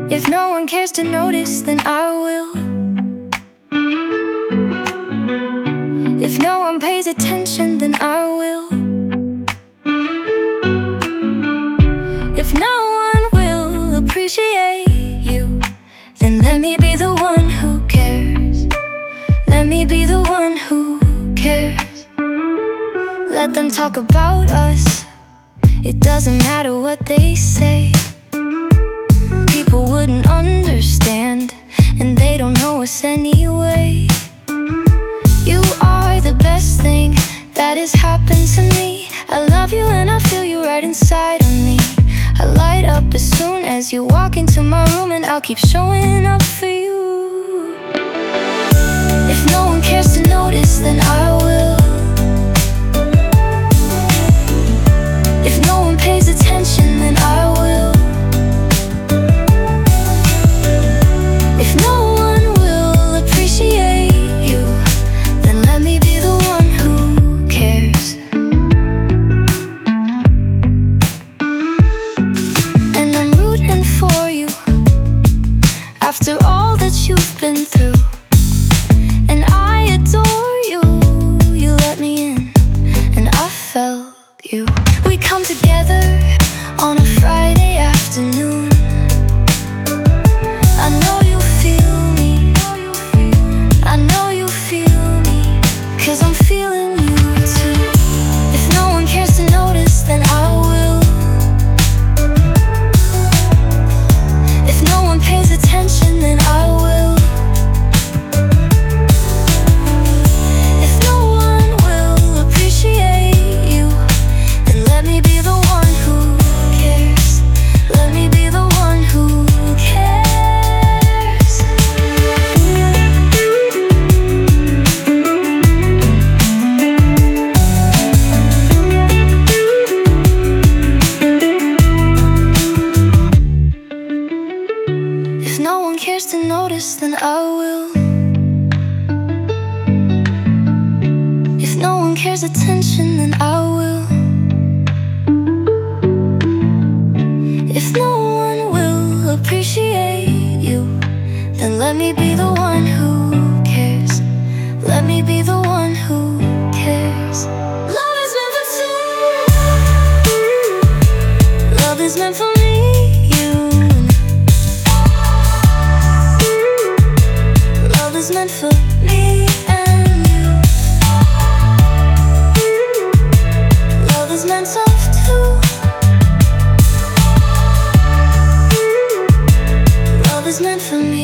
If no one cares to notice, then I will. If no one pays attention, then I will. If no one will appreciate you, then let me be the one who cares. Let me be the one who cares. Let them talk about us, it doesn't matter what they say. People wouldn't understand, and they don't know us anyway. You are the best thing that has happened to me. I love you and I feel you right inside of me. I light up as soon as you walk into my room, and I'll keep showing up for you. If no one cares to notice, then I will. If no one pays attention, then I will. If no one will appreciate you, then let me be the one who cares. And I'm rooting for you after all that you've been through. And I adore you, you let me in, and I felt you. We come together on a Friday afternoon. I know you feel me, I know you feel me, 'cause I'm feeling you too. If no one cares to notice, then I will. If no one pays attention, then I will. If no one will appreciate you, then let me be the one who cares. Let me be the one who cares. If no one cares to notice, then I will. If no one cares attention, then I will. If no one will appreciate you, then let me be the one who cares. Let me be the one who cares. Love is meant for two. Love is meant for me, you. Love is meant for me and you. Love is meant for two. Love is meant for me.